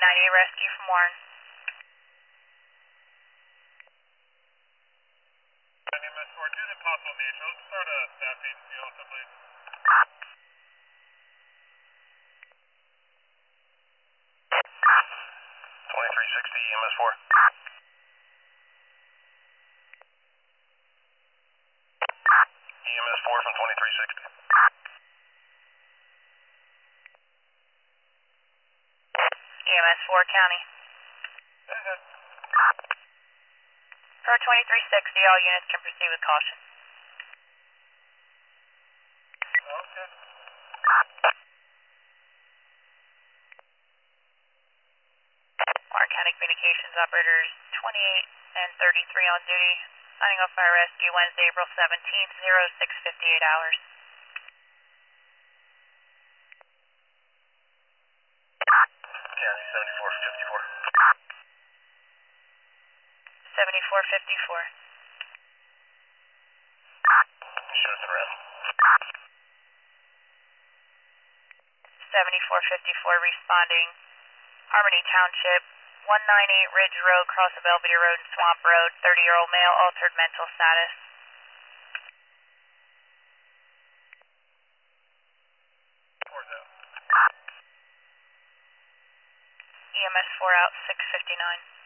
98 rescue from Warren. MS4, due to possible mutual, start a staffing also, please. 2360 MS4. EMS4 from 2360. EMS4 County. Per 2360, all units can proceed with caution. Okay. Warren County Communications operators 28 and 33 on duty. Signing off fire rescue Wednesday, April 17th, 0658 hours. County 7454. 7454. Show us around. 7454 responding. Harmony Township, 198 Ridge Road, cross of Belvedere Road and Swamp Road, 30-year-old male, altered mental status. EMS 4 out, 659.